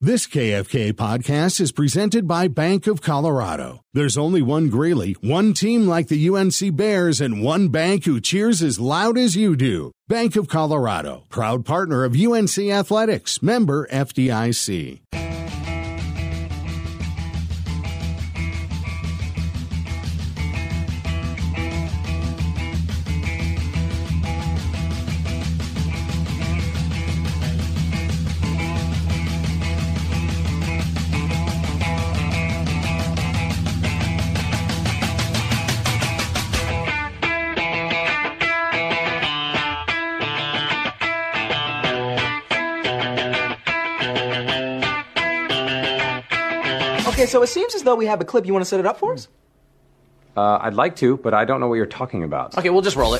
This KFK podcast is presented by Bank of Colorado. There's only one Greeley, one team like the UNC Bears, and one bank who cheers as loud as you do. Bank of Colorado, proud partner of UNC Athletics, member FDIC. Okay, so it seems as though we have a clip. You want to set it up for us? I'd like to, but I don't know what you're talking about. Okay, we'll just roll it.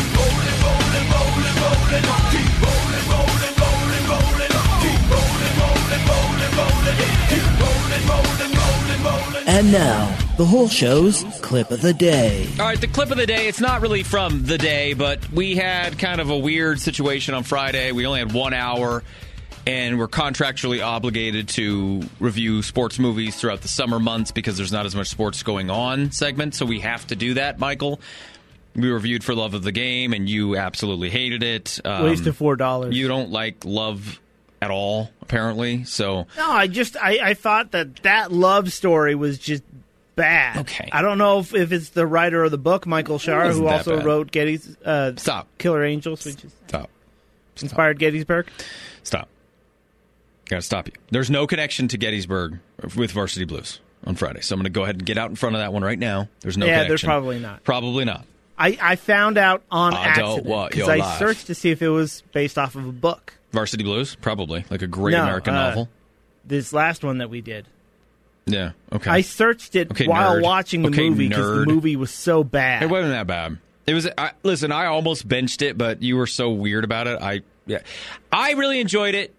And now, the whole show's clip of the day. All right, the clip of the day, it's not really from the day, but we had kind of a weird situation on Friday. We only had 1 hour, and we're contractually obligated to review sports movies throughout the summer months because there's not as much sports going on segment, so we have to do that, Michael. We reviewed For Love of the Game, and you absolutely hated it. Wasted $4. You don't like Love at all, apparently, so... No, I thought that love story was just bad. Okay. I don't know if it's the writer of the book, Michael Schar, who also wrote Killer Angels, which is inspired Gettysburg. Stop. Gotta stop you. There's no connection to Gettysburg with Varsity Blues on Friday, so I'm going to go ahead and get out in front of that one right now. There's no connection. There's probably not. Probably not. I found out on accident because I life. searched to see if it was based off of a book. Varsity Blues? Probably. Like a great American novel? This last one that we did. Yeah, okay. I searced it while watching the movie because the movie was so bad. It wasn't that bad. It was. Listen, I almost benched it, but you were so weird about it. I really enjoyed it.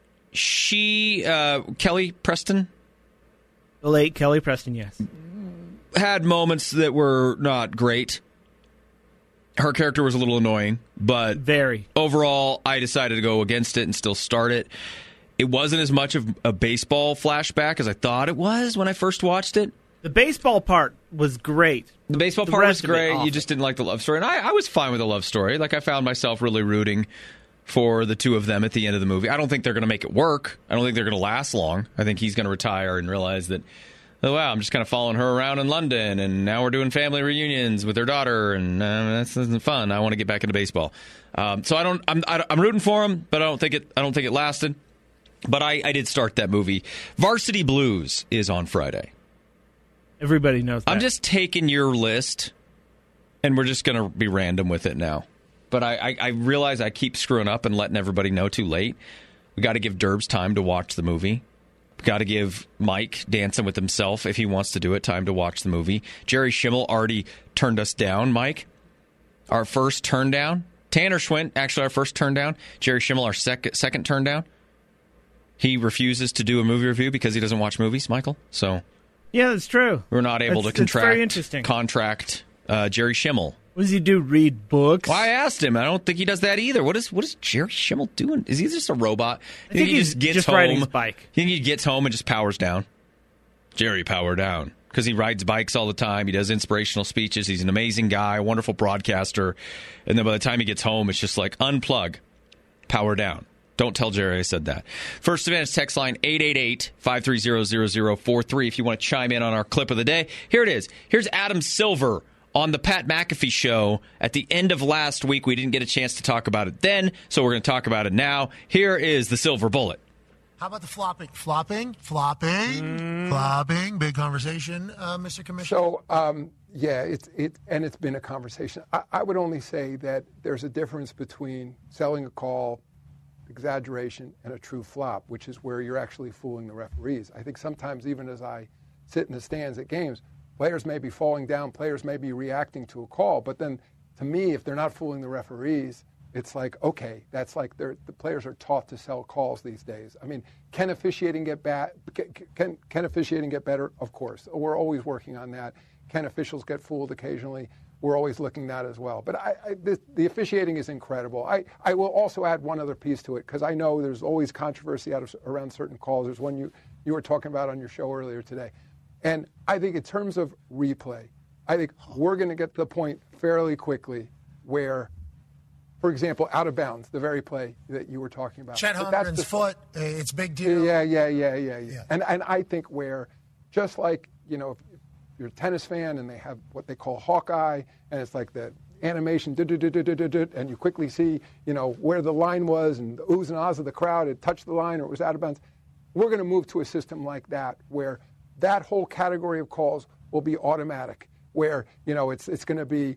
Kelly Preston? The late Kelly Preston, yes. Had moments that were not great. Her character was a little annoying, but very. Overall, I decided to go against it and still start it. It wasn't as much of a baseball flashback as I thought it was when I first watched it. The baseball part was great. The baseball part was great. You just didn't like the love story. And I was fine with the love story. Like, I found myself really rooting for the two of them at the end of the movie. I don't think they're going to make it work. I don't think they're going to last long. I think he's going to retire and realize that, oh, wow, I'm just kind of following her around in London, and now we're doing family reunions with her daughter, and that's fun. I want to get back into baseball. So I'm rooting for him, but I don't think it lasted. But I did start that movie. Varsity Blues is on Friday. Everybody knows that. I'm just taking your list, and we're just going to be random with it now. But I realize I keep screwing up and letting everybody know too late. We got to give Derbs time to watch the movie. We got to give Mike, dancing with himself, if he wants to do it, time to watch the movie. Jerry Schimmel already turned us down, Mike. Our first turn down. Tanner Schwint, actually our first turn down. Jerry Schimmel, our second turn down. He refuses to do a movie review because he doesn't watch movies, Michael. So yeah, that's true. We're not able to contract Jerry Schimmel. What does he do? Read books? Well, I asked him. I don't think he does that either. What is Jerry Schimmel doing? Is he just a robot? I think he just gets home, riding his bike. You think he gets home and just powers down? Jerry, power down. Because he rides bikes all the time. He does inspirational speeches. He's an amazing guy, a wonderful broadcaster. And then by the time he gets home, it's just like, unplug, power down. Don't tell Jerry I said that. First Advantage text line 888-530-0043 if you want to chime in on our clip of the day. Here it is. Here's Adam Silver on the Pat McAfee show at the end of last week. We didn't get a chance to talk about it then, so we're going to talk about it now. Here is the Silver Bullet. How about the flopping? Flopping? Big conversation, Mr. Commissioner. So, it's been a conversation. I would only say that there's a difference between selling a call, exaggeration, and a true flop, which is where you're actually fooling the referees. I think sometimes, even as I sit in the stands at games, players may be falling down, players may be reacting to a call, but then to me, if they're not fooling the referees, it's like, okay, that's like the players are taught to sell calls these days. I mean, can officiating get bad? Can officiating get better? Of course. We're always working on that. Can officials get fooled occasionally? we're always looking at as well. But the officiating is incredible. I will also add one other piece to it, because I know there's always controversy around certain calls. There's one you were talking about on your show earlier today. And I think in terms of replay, I think we're going to get to the point fairly quickly where, for example, out of bounds, the very play that you were talking about. Chet Holmgren's foot, it's big deal. Yeah. And I think where, just like, if you're a tennis fan and they have what they call Hawkeye, and it's like the animation, and you quickly see, where the line was and the oohs and ahs of the crowd, it touched the line or it was out of bounds. We're going to move to a system like that, where that whole category of calls will be automatic, where, it's going to be,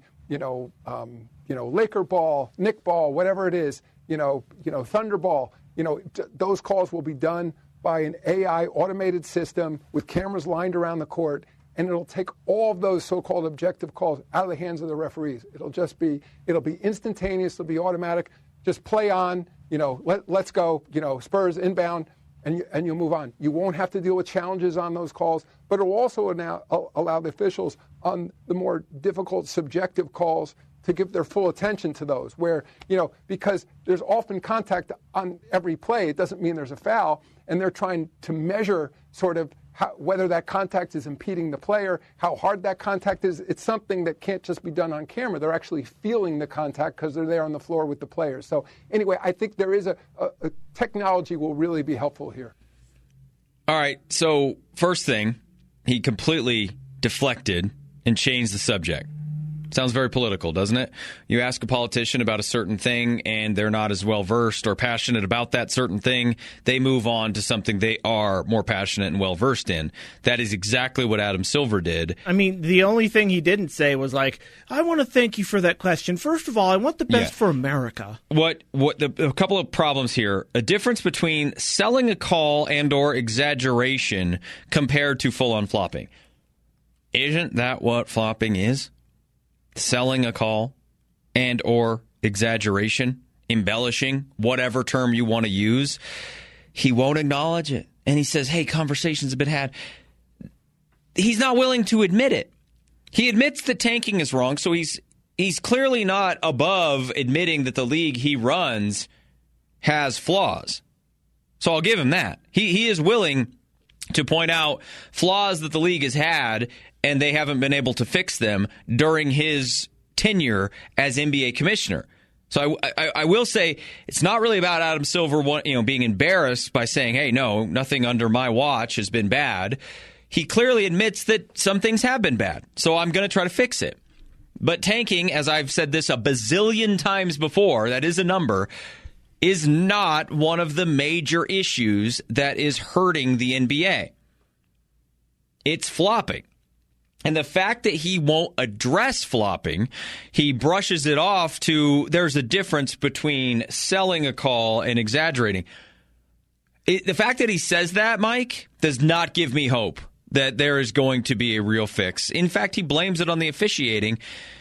Laker ball, Nick ball, whatever it is, Thunder ball, those calls will be done by an AI automated system with cameras lined around the court, and it'll take all of those so-called objective calls out of the hands of the referees. It'll be instantaneous, it'll be automatic. Just play on, let's go, Spurs inbound, and you'll move on. You won't have to deal with challenges on those calls, but it will also now allow the officials on the more difficult subjective calls to give their full attention to those, where, because there's often contact on every play, it doesn't mean there's a foul, and they're trying to measure sort of whether that contact is impeding the player, how hard that contact is. It's something that can't just be done on camera. They're actually feeling the contact because they're there on the floor with the players. So anyway, I think there is a technology will really be helpful here. All right, so first thing, he completely deflected and changed the subject. Sounds very political, doesn't it? You ask a politician about a certain thing and they're not as well versed or passionate about that certain thing, they move on to something they are more passionate and well versed in. That is exactly what Adam Silver did. I mean, the only thing he didn't say was like, I want to thank you for that question. First of all, I want the best for America. A couple of problems here. A difference between selling a call and or exaggeration compared to full on flopping. Isn't that what flopping is? Selling a call and or exaggeration, embellishing, whatever term you want to use. He won't acknowledge it. And he says, hey, conversations have been had. He's not willing to admit it. He admits that tanking is wrong, so he's clearly not above admitting that the league he runs has flaws. So I'll give him that. He is willing to point out flaws that the league has had and they haven't been able to fix them during his tenure as NBA commissioner. So I will say it's not really about Adam Silver being embarrassed by saying, hey, no, nothing under my watch has been bad. He clearly admits that some things have been bad, so I'm going to try to fix it. But tanking, as I've said this a bazillion times before, that is a number, is not one of the major issues that is hurting the NBA. It's flopping. And the fact that he won't address flopping, he brushes it off to there's a difference between selling a call and exaggerating. The fact that he says that, Mike, does not give me hope that there is going to be a real fix. In fact, he blames it on the officiating.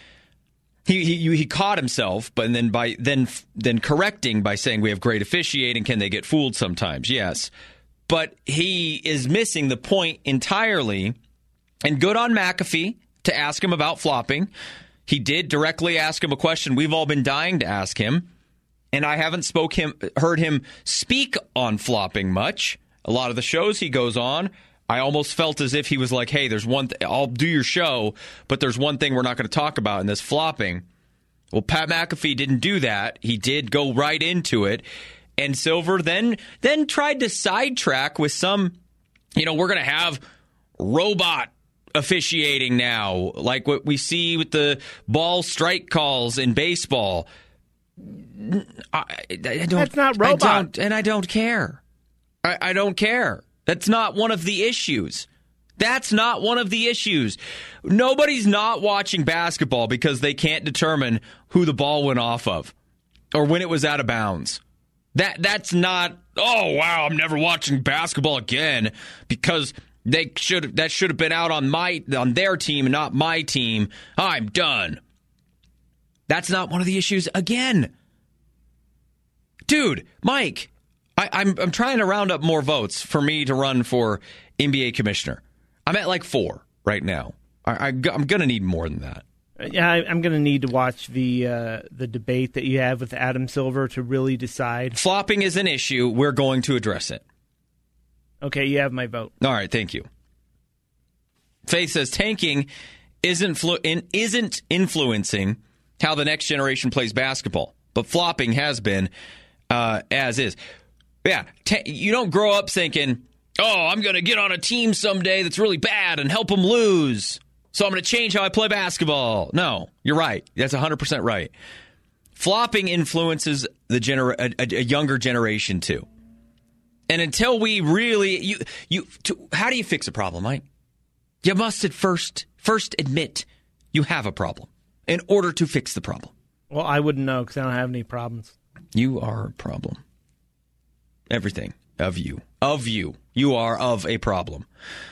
He caught himself, but then correcting by saying we have great officiating. Can they get fooled sometimes? Yes. But he is missing the point entirely. And good on McAfee to ask him about flopping. He did directly ask him a question we've all been dying to ask him. And I haven't heard him speak on flopping much. A lot of the shows he goes on, I almost felt as if he was like, hey, there's one I'll do your show, but there's one thing we're not going to talk about in this flopping. Well, Pat McAfee didn't do that. He did go right into it. And Silver then tried to sidetrack with some, we're going to have robot officiating now, like what we see with the ball strike calls in baseball. That's not robot. I don't care. I don't care. That's not one of the issues. That's not one of the issues. Nobody's not watching basketball because they can't determine who the ball went off of or when it was out of bounds. That's not, oh, wow, I'm never watching basketball again because that should have been out on their team and not my team. I'm done. That's not one of the issues again. Dude, Mike, I'm trying to round up more votes for me to run for NBA commissioner. I'm at like 4 right now. I'm going to need more than that. Yeah, I'm going to need to watch the debate that you have with Adam Silver to really decide. Flopping is an issue. We're going to address it. Okay, you have my vote. All right, thank you. Faith says tanking isn't influencing how the next generation plays basketball, but flopping has been as is. Yeah, you don't grow up thinking, oh, I'm going to get on a team someday that's really bad and help them lose, so I'm going to change how I play basketball. No, you're right. That's 100% right. Flopping influences a younger generation, too. And until we really... how do you fix a problem, Mike? You must at first admit you have a problem in order to fix the problem. Well, I wouldn't know because I don't have any problems. You are a problem. Everything of you. Of you. You are of a problem.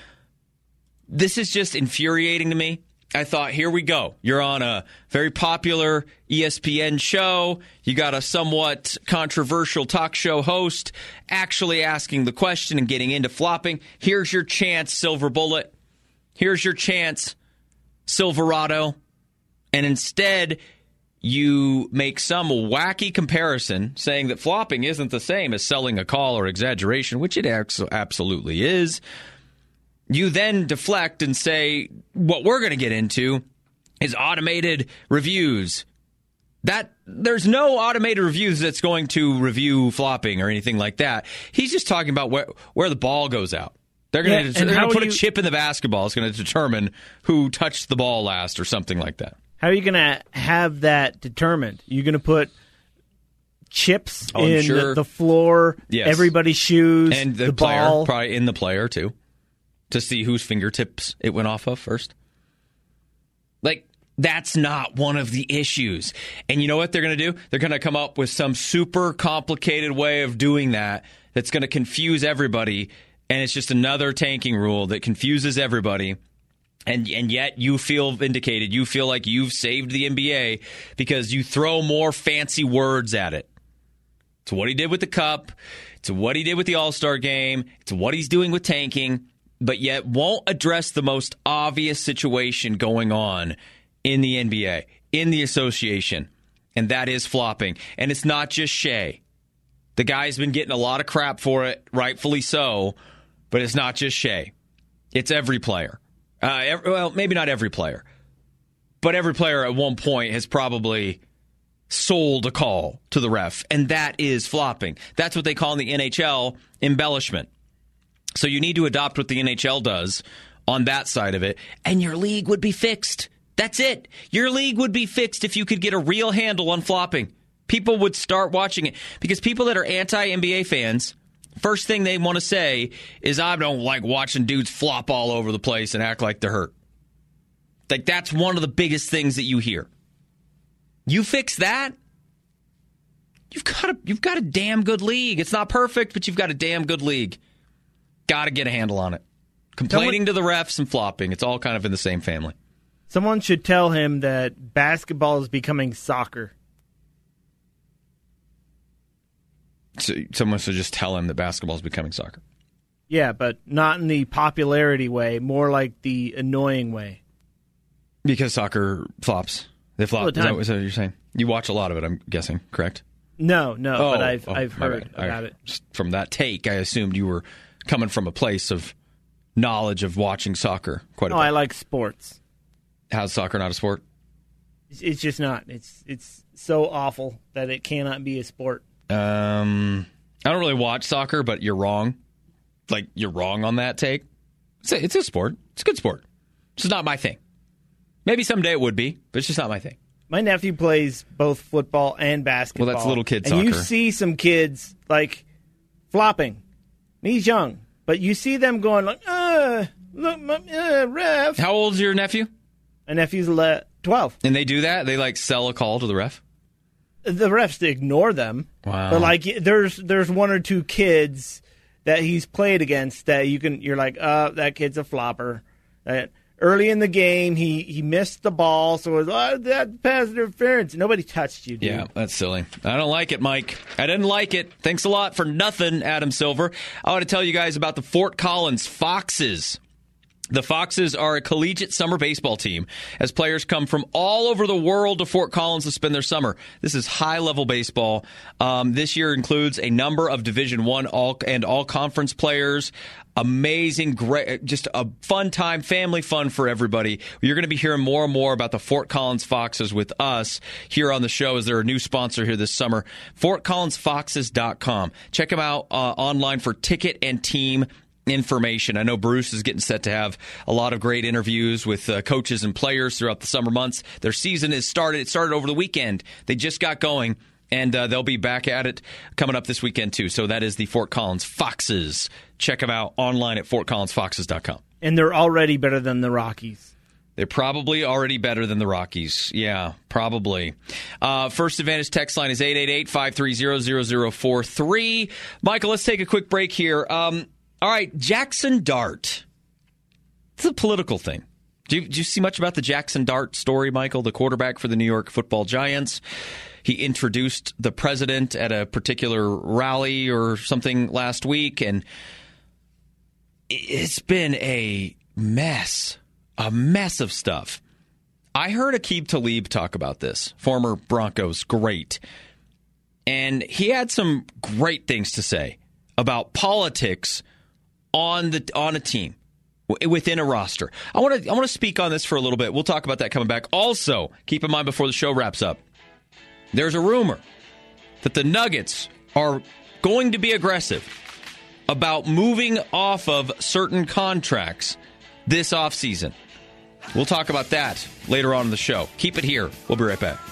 This is just infuriating to me. I thought, here we go. You're on a very popular ESPN show. You got a somewhat controversial talk show host actually asking the question and getting into flopping. Here's your chance, Silver Bullet. Here's your chance, Silverado. And instead, you make some wacky comparison saying that flopping isn't the same as selling a call or exaggeration, which it absolutely is. You then deflect and say, what we're going to get into is automated reviews. There's no automated reviews that's going to review flopping or anything like that. He's just talking about where the ball goes out. They're going to put a chip in the basketball. It's going to determine who touched the ball last or something like that. How are you going to have that determined? You're going to put chips in the floor, everybody's shoes, and the player, ball. Probably in the player, too, to see whose fingertips it went off of first. Like, that's not one of the issues. And you know what they're going to do? They're going to come up with some super complicated way of doing that's going to confuse everybody, and it's just another tanking rule that confuses everybody. And yet you feel vindicated. You feel like you've saved the NBA because you throw more fancy words at it. It's what he did with the Cup. It's what he did with the All-Star game. It's what he's doing with tanking, but yet won't address the most obvious situation going on in the NBA, in the association, and that is flopping. And it's not just Shea. The guy's been getting a lot of crap for it, rightfully so, but it's not just Shea. It's every player. Well, maybe not every player, but every player at one point has probably sold a call to the ref, and that is flopping. That's what they call in the NHL embellishment. So you need to adopt what the NHL does on that side of it, and your league would be fixed. That's it. Your league would be fixed if you could get a real handle on flopping. People would start watching it, because people that are anti-NBA fans, first thing they want to say is, I don't like watching dudes flop all over the place and act like they're hurt. Like, that's one of the biggest things that you hear. You fix that, you've got a damn good league. It's not perfect, but you've got a damn good league. Got to get a handle on it. Complaining to the refs and flopping, it's all kind of in the same family. Someone should tell him that basketball is becoming soccer. So someone should just tell him that basketball is becoming soccer. Yeah, but not in the popularity way, more like the annoying way. Because soccer flops. They flop. Is that what you're saying? You watch a lot of it, I'm guessing, correct? No, but I've heard about it. Just from that take, I assumed you were coming from a place of knowledge of watching soccer quite a bit. I like sports. How's soccer not a sport? It's just not. It's so awful that it cannot be a sport. I don't really watch soccer, but you're wrong. Like, you're wrong on that take. It's a sport. It's a good sport. It's just not my thing. Maybe someday it would be, but it's just not my thing. My nephew plays both football and basketball. Well, that's little kid soccer. And you see some kids, like, flopping. And he's young. But you see them going, like, look, ref. How old's your nephew? My nephew's 12. And they do that? They, like, sell a call to the ref? The refs ignore them. Wow. But, like, there's one or two kids that he's played against that you're like, that kid's a flopper. Early in the game, he missed the ball, so it was, that's pass interference. Nobody touched you, dude. Yeah, that's silly. I don't like it, Mike. I didn't like it. Thanks a lot for nothing, Adam Silver. I want to tell you guys about the Fort Collins Foxes. The Foxes are a collegiate summer baseball team as players come from all over the world to Fort Collins to spend their summer. This is high-level baseball. This year includes a number of Division I all-conference players. Amazing, great, just a fun time, family fun for everybody. You're going to be hearing more and more about the Fort Collins Foxes with us here on the show as they're a new sponsor here this summer. FortCollinsFoxes.com. Check them out online for ticket and team information. I know Bruce is getting set to have a lot of great interviews with coaches and players throughout the summer months. Their season is started. It started over the weekend. They just got going, and they'll be back at it coming up this weekend, too. So that is the Fort Collins Foxes. Check them out online at FortCollinsFoxes.com. And they're already better than the Rockies. They're probably already better than the Rockies. Yeah, probably. First Advantage text line is 888-530-0043. Michael, let's take a quick break here. All right, Jackson Dart. It's a political thing. Do you see much about the Jackson Dart story, Michael, the quarterback for the New York Football Giants? He introduced the president at a particular rally or something last week, and it's been a mess of stuff. I heard Aqib Talib talk about this, former Broncos great, and he had some great things to say about politics on a team, within a roster. I want to speak on this for a little bit. We'll talk about that coming back. Also, keep in mind before the show wraps up, there's a rumor that the Nuggets are going to be aggressive about moving off of certain contracts this offseason. We'll talk about that later on in the show. Keep it here. We'll be right back.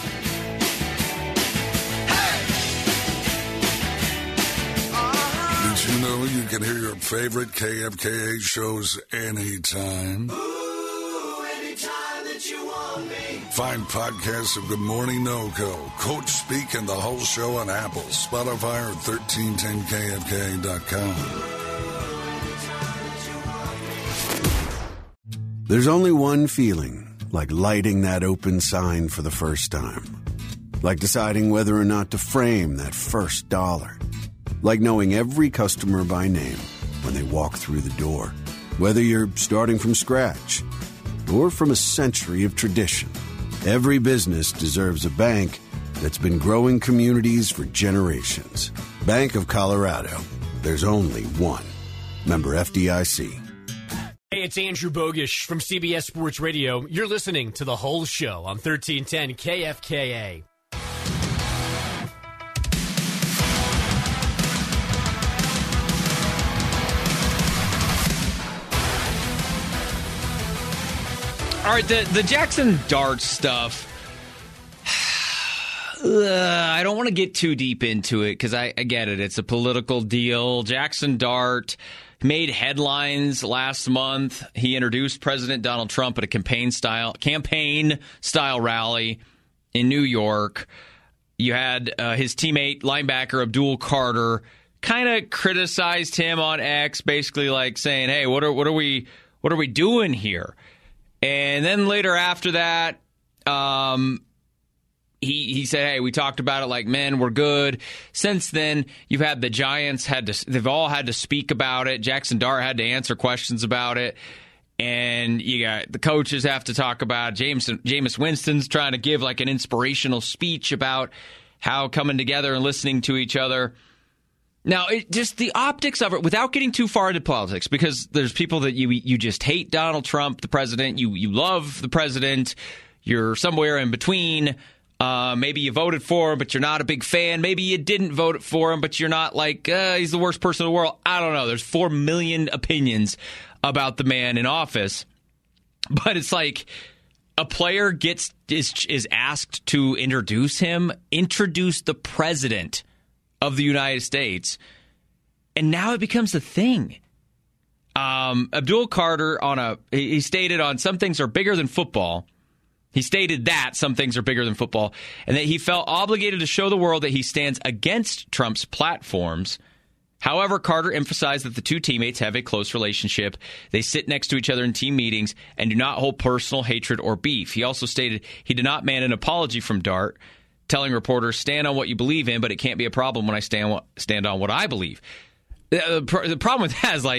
Did you know you can hear your favorite KFKA shows anytime? Ooh, anytime that you want me. Find podcasts of Good Morning NoCo, Coach Speak, and the whole show on Apple, Spotify, or 1310kfka.com. There's only one feeling like lighting that open sign for the first time. Like deciding whether or not to frame that first dollar. Like knowing every customer by name when they walk through the door. Whether you're starting from scratch or from a century of tradition. Every business deserves a bank that's been growing communities for generations. Bank of Colorado. There's only one. Member FDIC. Hey, it's Andrew Bogish from CBS Sports Radio. You're listening to The Whole Show on 1310 KFKA. All right, the Jackson Dart stuff, I don't want to get too deep into it because I get it. It's a political deal. Jackson Dart made headlines last month. He introduced President Donald Trump at a campaign-style rally in New York. You had his teammate, linebacker Abdul Carter, kind of criticized him on X, basically like saying, hey, what are we doing here? And then later after that, he said, hey, we talked about it like men, we're good. Since then, you've had the Giants they've all had to speak about it. Jackson Dart had to answer questions about it. And you got the coaches have to talk about it. Jameis Winston's trying to give like an inspirational speech about how coming together and listening to each other. Now, just the optics of it, without getting too far into politics, because there's people that you just hate Donald Trump, the president. You love the president. You're somewhere in between. Maybe you voted for him, but you're not a big fan. Maybe you didn't vote for him, but you're not like, he's the worst person in the world. I don't know. There's 4 million opinions about the man in office. But it's like a player is asked to introduce the president of the United States, and now it becomes a thing. Abdul Carter he stated on some things are bigger than football. He stated that some things are bigger than football, and that he felt obligated to show the world that he stands against Trump's platforms. However, Carter emphasized that the two teammates have a close relationship. They sit next to each other in team meetings and do not hold personal hatred or beef. He also stated he did not demand an apology from Dart, telling reporters, stand on what you believe in, but it can't be a problem when I stand on what I believe. The problem with that is, like,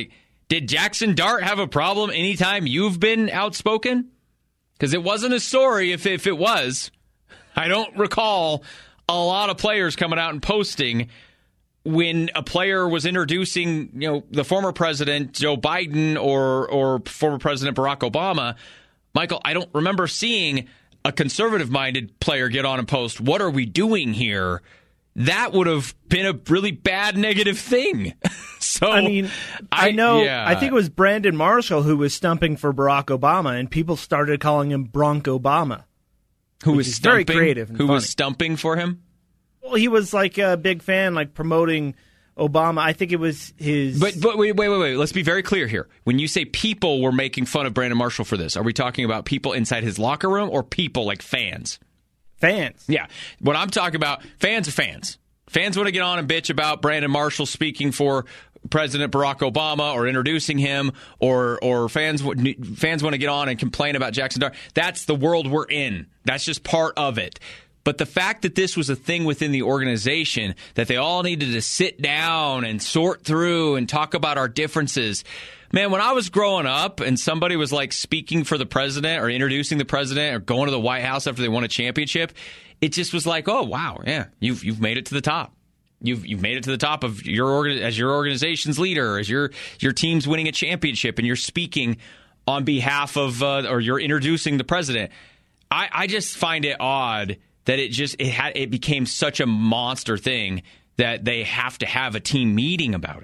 Did Jackson Dart have a problem anytime you've been outspoken? Because it wasn't a story if it was. I don't recall a lot of players coming out and posting when a player was introducing, the former president, Joe Biden, or former President Barack Obama. Michael, I don't remember seeing a conservative-minded player get on and post, "What are we doing here?" That would have been a really bad negative thing. So I mean, I think it was Brandon Marshall who was stumping for Barack Obama, and people started calling him Bronk Obama. Who was very creative and who funny. Was stumping for him? Well, he was like a big fan, like promoting Obama. I think it was his... But wait. Let's be very clear here. When you say people were making fun of Brandon Marshall for this, are we talking about people inside his locker room or people like fans? Fans. Yeah. What I'm talking about, fans are fans. Fans want to get on and bitch about Brandon Marshall speaking for President Barack Obama or introducing him, or fans want to get on and complain about Jackson Dart. That's the world we're in. That's just part of it. But the fact that this was a thing within the organization, that they all needed to sit down and sort through and talk about our differences. Man, when I was growing up and somebody was like speaking for the president or introducing the president or going to the White House after they won a championship, it just was like, oh, wow, yeah, you've made it to the top. You've made it to the top of as your organization's leader, as your team's winning a championship, and you're speaking on behalf of or you're introducing the president. I just find it odd that it became such a monster thing that they have to have a team meeting about it.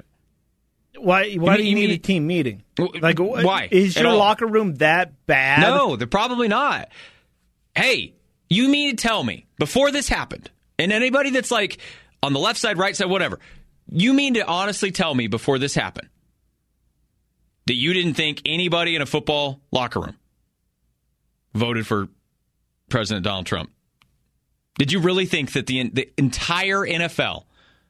Why do you need a team meeting? Like, why? Is your locker room that bad? No, they're probably not. Hey, you mean to tell me before this happened, and anybody that's like on the left side, right side, whatever, you mean to honestly tell me before this happened that you didn't think anybody in a football locker room voted for President Donald Trump? Did you really think that the entire NFL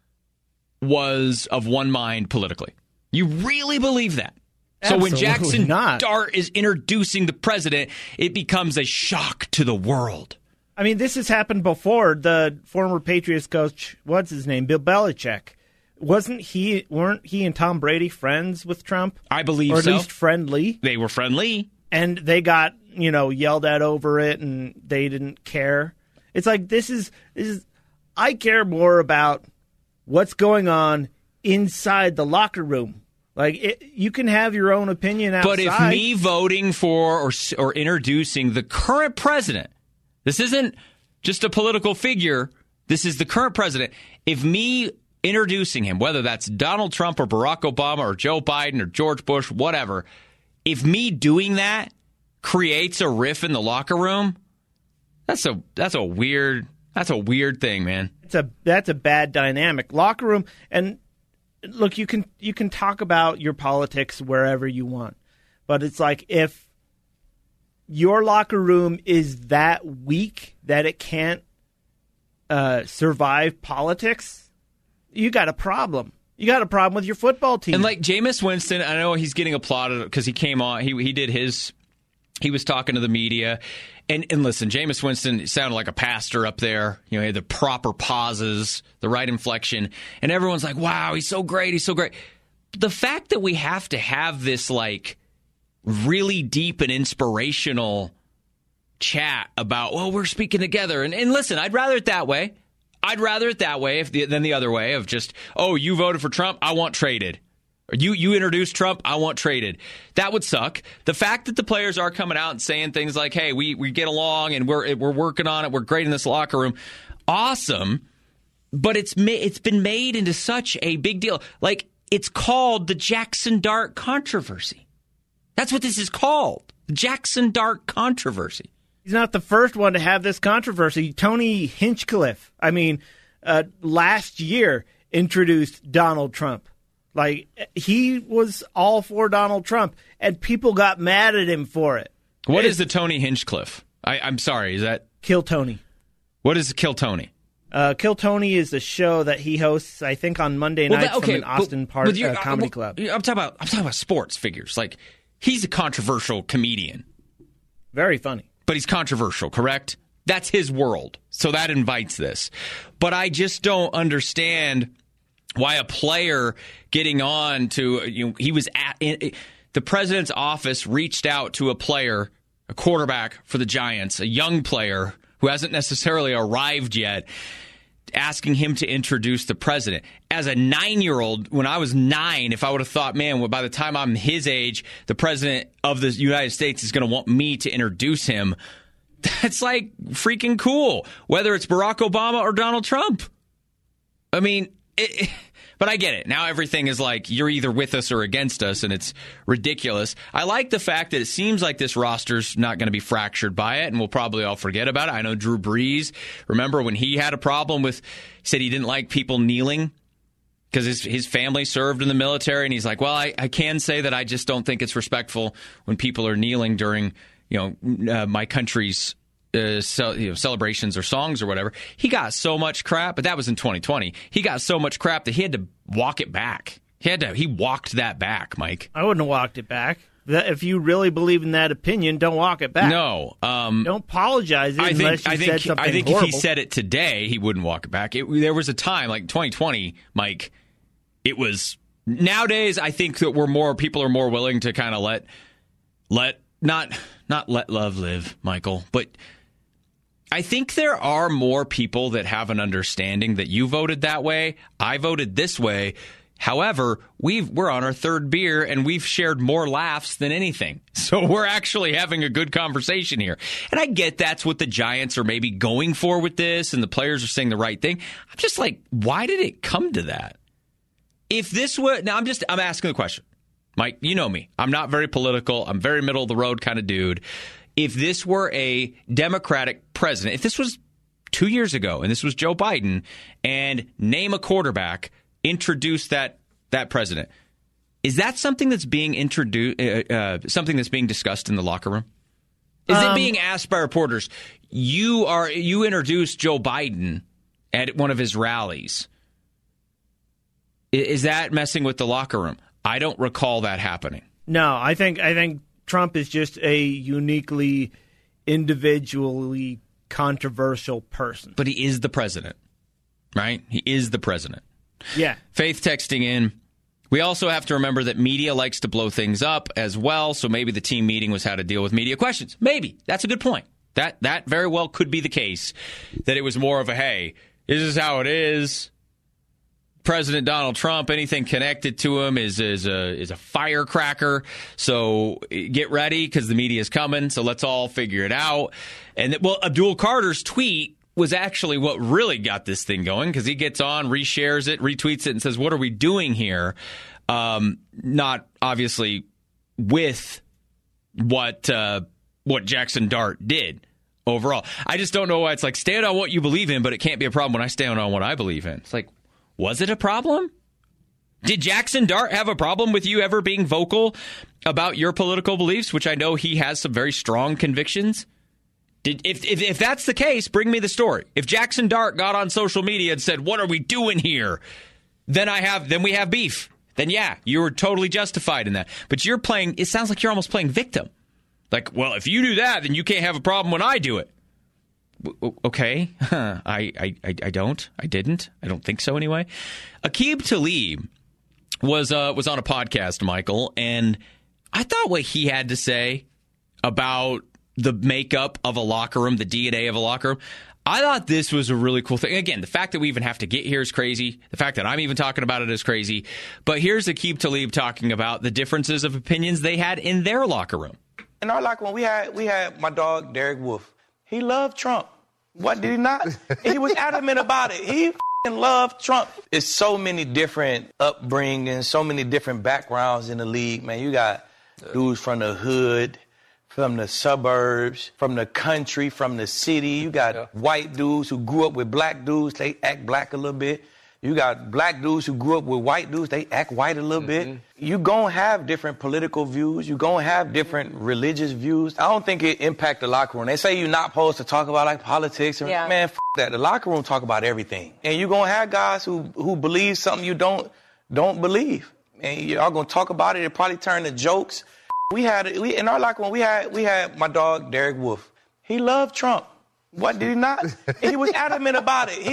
was of one mind politically? You really believe that? Absolutely. So when Jackson Dart is introducing the president, it becomes a shock to the world. I mean, this has happened before. The former Patriots coach, what's his name, Bill Belichick, weren't he and Tom Brady friends with Trump? I believe so. Or at so. least friendly. They were friendly. And they got, yelled at over it, and they didn't care. It's like, this is I care more about what's going on inside the locker room. Like, you can have your own opinion outside. But if me voting for or introducing the current president, this isn't just a political figure, this is the current president. If me introducing him, whether that's Donald Trump or Barack Obama or Joe Biden or George Bush, whatever, if me doing that creates a riff in the locker room, that's a weird thing, man. That's a bad dynamic. Locker room, and look, you can talk about your politics wherever you want, but it's like, if your locker room is that weak that it can't survive politics, you got a problem. You got a problem with your football team. And like Jameis Winston, I know he's getting applauded because he came on. He was talking to the media. And listen, Jameis Winston sounded like a pastor up there. He had the proper pauses, the right inflection. And everyone's like, wow, he's so great. He's so great. The fact that we have to have this like really deep and inspirational chat about, well, we're speaking together. And listen, I'd rather it that way. I'd rather it that way than the other way of just, oh, you voted for Trump, I want traded. Or you introduced Trump, I want traded. That would suck. The fact that the players are coming out and saying things like, hey, we get along and we're working on it, we're great in this locker room, awesome. But it's been made into such a big deal. Like, it's called the Jackson Dart controversy. That's what this is called, the Jackson Dart controversy. He's not the first one to have this controversy. Tony Hinchcliffe, last year introduced Donald Trump. Like, he was all for Donald Trump, and people got mad at him for it. What is the Tony Hinchcliffe? I'm sorry, is that... Kill Tony. What is Kill Tony? Kill Tony is a show that he hosts, I think, on Monday nights from an Austin comedy club. I'm talking about sports figures. Like, he's a controversial comedian. Very funny. But he's controversial, correct? That's his world. So that invites this. But I just don't understand why a player getting on to, he was the president's office reached out to a player, a quarterback for the Giants, a young player who hasn't necessarily arrived yet, asking him to introduce the president. As a 9-year-old, when I was 9, if I would have thought, man, well, by the time I'm his age, the president of the United States is going to want me to introduce him, that's like freaking cool, whether it's Barack Obama or Donald Trump. I mean, but I get it. Now everything is like, you're either with us or against us, and it's ridiculous. I like the fact that it seems like this roster's not going to be fractured by it, and we'll probably all forget about it. I know Drew Brees, remember when he had a problem with, said he didn't like people kneeling because his family served in the military, and he's like, well, I can say that I just don't think it's respectful when people are kneeling during, my country's celebrations or songs or whatever. He got so much crap, but that was in 2020. He got so much crap that he had to walk it back. He walked that back, Mike. I wouldn't have walked it back. If you really believe in that opinion, don't walk it back. No. Don't apologize unless you said something I think horrible. If he said it today, he wouldn't walk it back. There was a time, like 2020, Mike, it was... Nowadays, I think that people are more willing to kind of not let love live, Michael, but... I think there are more people that have an understanding that you voted that way. I voted this way. However, we're on our third beer and we've shared more laughs than anything. So we're actually having a good conversation here. And I get that's what the Giants are maybe going for with this, and the players are saying the right thing. I'm just like, why did it come to that? If this were, now I'm asking the question. Mike, you know me. I'm not very political. I'm very middle of the road kind of dude. If this were a Democratic president, if this was 2 years ago and this was Joe Biden, and name a quarterback, introduce that president, is that something that's being introduced, something that's being discussed in the locker room? Is it being asked by reporters? You introduced Joe Biden at one of his rallies. Is that messing with the locker room? I don't recall that happening. No, I think Trump is just a uniquely, individually controversial person. But he is the president, right? He is the president. Yeah. Faith texting in. We also have to remember that media likes to blow things up as well, so maybe the team meeting was how to deal with media questions. Maybe. That's a good point. That very well could be the case, that it was more of a, hey, this is how it is. President Donald Trump, anything connected to him is a firecracker. So get ready because the media is coming. So let's all figure it out. And Abdul Carter's tweet was actually what really got this thing going, because he gets on, reshares it, retweets it, and says, "What are we doing here?" Not obviously with what Jackson Dart did overall. I just don't know why it's like, stand on what you believe in, but it can't be a problem when I stand on what I believe in. It's like, was it a problem? Did Jackson Dart have a problem with you ever being vocal about your political beliefs, which I know he has some very strong convictions? If that's the case, bring me the story. If Jackson Dart got on social media and said, "What are we doing here?" then we have beef. Then yeah, you were totally justified in that. But it sounds like you're almost playing victim. Like, well, if you do that, then you can't have a problem when I do it. Okay, I don't. I didn't. I don't think so anyway. Aqib Talib was on a podcast, Michael, and I thought what he had to say about the makeup of a locker room, the DNA of a locker room, I thought this was a really cool thing. Again, the fact that we even have to get here is crazy. The fact that I'm even talking about it is crazy. But here's Aqib Talib talking about the differences of opinions they had in their locker room. In our locker room, we had my dog, Derek Wolfe. He loved Trump. What, did he not? He was adamant about it. He loved Trump. It's so many different upbringings, so many different backgrounds in the league, man. You got dudes from the hood, from the suburbs, from the country, from the city. You got white dudes who grew up with black dudes. They act black a little bit. You got black dudes who grew up with white dudes. They act white a little bit. You gonna have different political views. You gonna have different religious views. I don't think it impact the locker room. They say you're not supposed to talk about like politics. Man, f*** that. The locker room talk about everything. And you gonna have guys who believe something you don't believe. And y'all gonna talk about it. It probably turn to jokes. In our locker room, we had my dog, Derek Wolfe. He loved Trump. What, did he not? He was adamant about it. He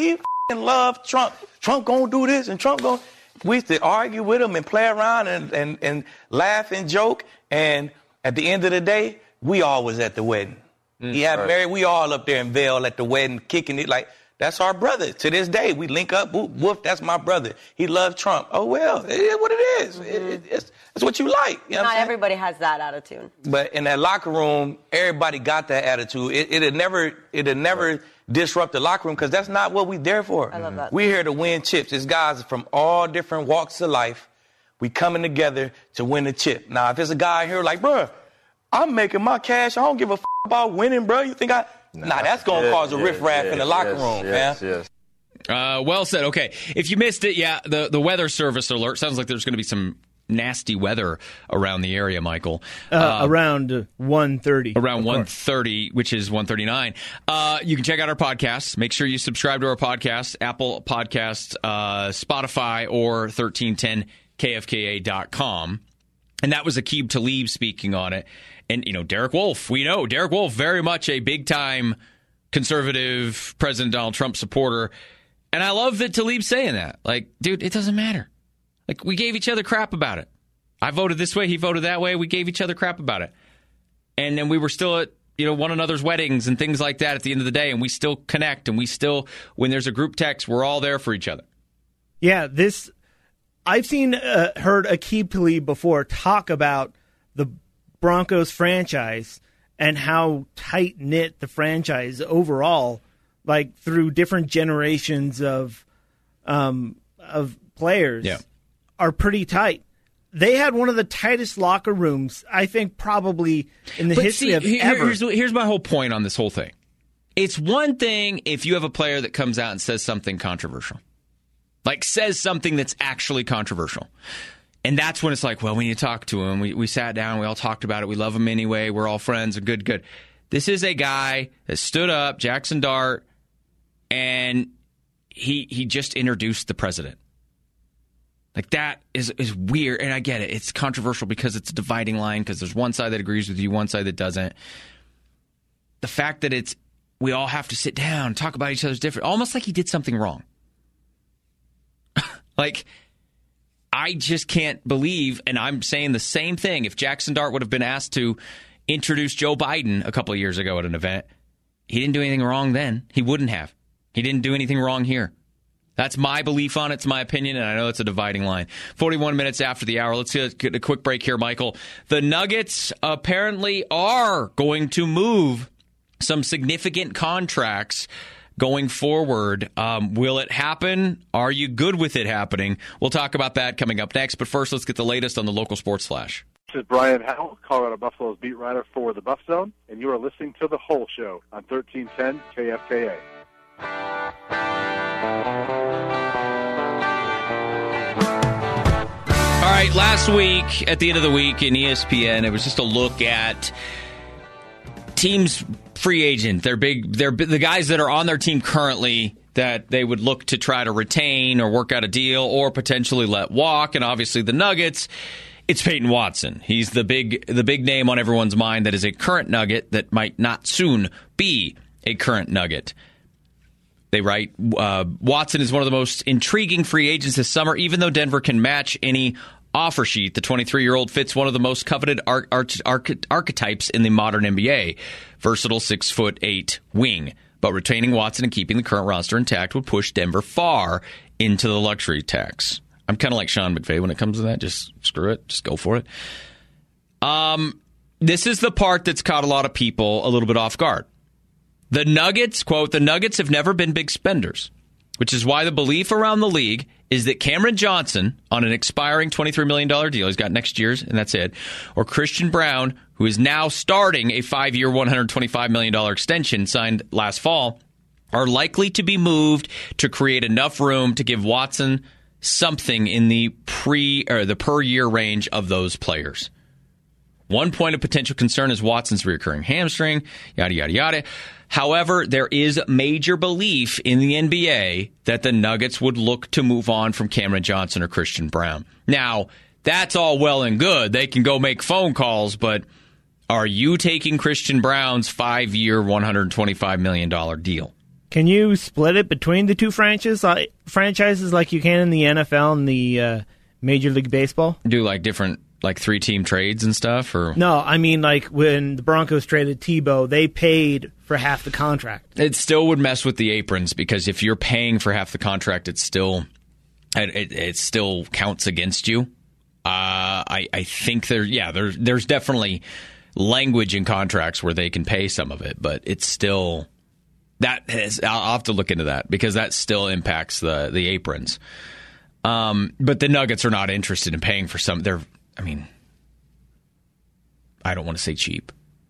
love Trump. Trump gonna do this and Trump gonna. We used to argue with him and play around and laugh and joke. And at the end of the day, we all was at the wedding. He had married. We all up there in Vail at the wedding, kicking it like. That's our brother. To this day, we link up. Woof, that's my brother. He loves Trump. Oh, well, it is what it is. It's what you like. You know Not everybody has that attitude. But in that locker room, everybody got that attitude. It'd never disrupt the locker room because that's not what we there for. I love that. We're here to win chips. It's guys from all different walks of life. We coming together to win the chip. Now, if there's a guy here like, bro, I'm making my cash. I don't give a about winning, bro. You think I... Nah, that's going to cause a riffraff in the locker room, man. Yes. Well said. Okay. If you missed it, the weather service alert. Sounds like there's going to be some nasty weather around the area, Michael. Around 1:30. Around 1:30, which is 1:39. You can check out our podcasts. Make sure you subscribe to our podcast, Apple Podcasts, Spotify, or 1310kfka.com. And that was Aqib Talib speaking on it. And, Derek Wolfe, we know Derek Wolfe, very much a big-time conservative President Donald Trump supporter. And I love that Talib's saying that. Like, dude, it doesn't matter. Like, we gave each other crap about it. I voted this way, he voted that way. We gave each other crap about it. And then we were still at, one another's weddings and things like that at the end of the day. And we still connect. And we still, when there's a group text, we're all there for each other. Yeah, I've heard Aqib Talib before talk about the Broncos franchise and how tight-knit the franchise overall, like through different generations of players, are pretty tight. They had one of the tightest locker rooms, I think, probably in the history of ever. Here's my whole point on this whole thing. It's one thing if you have a player that comes out and says something controversial. Like, says something that's actually controversial. And that's when it's like, well, we need to talk to him. We sat down. We all talked about it. We love him anyway. We're all friends. Good. This is a guy that stood up, Jackson Dart, and he just introduced the president. Like, that is weird. And I get it. It's controversial because it's a dividing line because there's one side that agrees with you, one side that doesn't. The fact that we all have to sit down and talk about each other's different, almost like he did something wrong. Like, I just can't believe, and I'm saying the same thing, if Jackson Dart would have been asked to introduce Joe Biden a couple of years ago at an event, he didn't do anything wrong then. He wouldn't have. He didn't do anything wrong here. That's my belief on it. It's my opinion, and I know it's a dividing line. 41 minutes after the hour. Let's get a quick break here, Michael. The Nuggets apparently are going to move some significant contracts going forward. Will it happen? Are you good with it happening? We'll talk about that coming up next. But first, let's get the latest on the local sports flash. This is Brian Howell, Colorado Buffalo's beat writer for the Buff Zone, and you are listening to The Whole Show on 1310 KFKA. All right, last week, at the end of the week in ESPN, it was just a look at teams' free agent. They're the guys that are on their team currently that they would look to try to retain or work out a deal or potentially let walk. And obviously the Nuggets, it's Peyton Watson. He's the big name on everyone's mind that is a current Nugget that might not soon be a current Nugget. They write, Watson is one of the most intriguing free agents this summer, even though Denver can match any offer sheet. The 23-year-old fits one of the most coveted archetypes in the modern NBA. Versatile 6'8" wing. But retaining Watson and keeping the current roster intact would push Denver far into the luxury tax. I'm kind of like Sean McVay when it comes to that. Just screw it. Just go for it. This is the part that's caught a lot of people a little bit off guard. The Nuggets, quote, the Nuggets have never been big spenders, which is why the belief around the league is that Cameron Johnson, on an expiring $23 million deal, he's got next year's, and that's it, or Christian Brown, who is now starting a 5-year, $125 million extension signed last fall, are likely to be moved to create enough room to give Watson something in the per year range of those players. One point of potential concern is Watson's recurring hamstring, yada, yada, yada. However, there is major belief in the NBA that the Nuggets would look to move on from Cameron Johnson or Christian Brown. Now, that's all well and good. They can go make phone calls, but are you taking Christian Brown's 5-year, $125 million deal? Can you split it between the two franchises like you can in the NFL and the Major League Baseball? Do like different 3-team trades and stuff, or no? I mean, like when the Broncos traded Tebow, they paid for half the contract. It still would mess with the aprons because if you're paying for half the contract, it still counts against you. I think there's definitely language in contracts where they can pay some of it, but it's still I'll have to look into that because that still impacts the aprons. But the Nuggets are not interested in paying for some. I don't want to say cheap.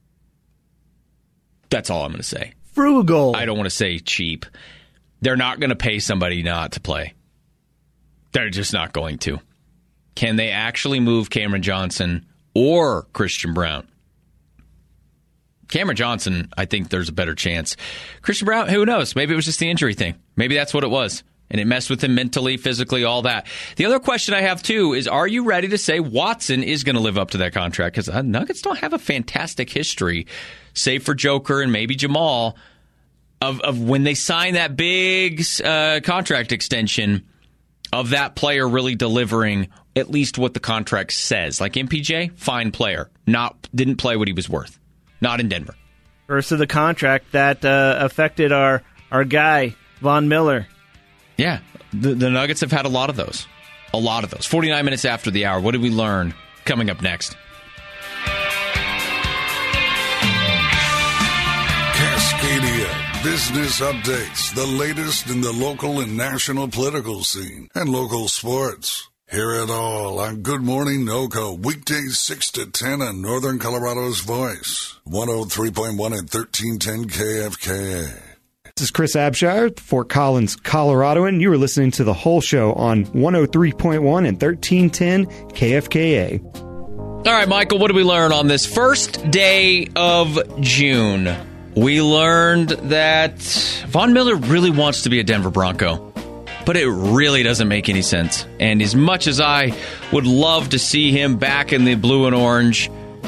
That's all I'm going to say. Frugal. I don't want to say cheap. They're not going to pay somebody not to play. They're just not going to. Can they actually move Cameron Johnson or Christian Brown? Cameron Johnson, I think there's a better chance. Christian Brown, who knows? Maybe it was just the injury thing. Maybe that's what it was. And it messed with him mentally, physically, all that. The other question I have, too, is are you ready to say Watson is going to live up to that contract? Because Nuggets don't have a fantastic history, save for Joker and maybe Jamal, of when they sign that big contract extension of that player really delivering at least what the contract says. Like MPJ, fine player. Didn't play what he was worth. Not in Denver. First of the contract that affected our guy, Von Miller. Yeah, the Nuggets have had a lot of those. 49 minutes after the hour. What did we learn? Coming up next. Cascadia business updates, the latest in the local and national political scene, and local sports. Hear it all on Good Morning NoCo, weekdays 6 to 10 on Northern Colorado's Voice, 103.1 and 1310 KFKA. This is Chris Abshire, Fort Collins, Colorado, and you are listening to The Whole Show on 103.1 and 1310 KFKA. All right, Michael, what did we learn on this first day of June? We learned that Von Miller really wants to be a Denver Bronco, but it really doesn't make any sense. And as much as I would love to see him back in the blue and orange,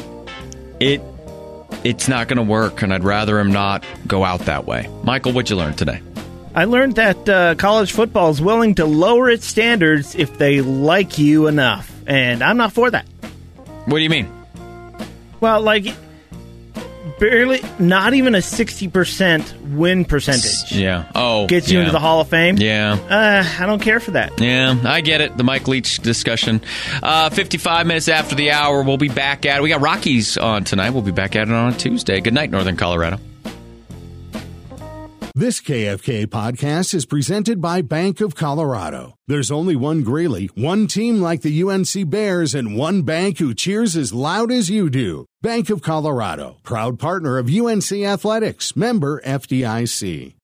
it's not going to work, and I'd rather him not go out that way. Michael, what'd you learn today? I learned that college football is willing to lower its standards if they like you enough, and I'm not for that. What do you mean? Well, barely, not even a 60% win percentage. Yeah. Oh, gets you into the Hall of Fame. Yeah. I don't care for that. Yeah, I get it. The Mike Leach discussion. 55 minutes after the hour, we'll be back at it. We got Rockies on tonight. We'll be back at it on Tuesday. Good night, Northern Colorado. This KFK podcast is presented by Bank of Colorado. There's only one Greeley, one team like the UNC Bears, and one bank who cheers as loud as you do. Bank of Colorado, proud partner of UNC Athletics, member FDIC.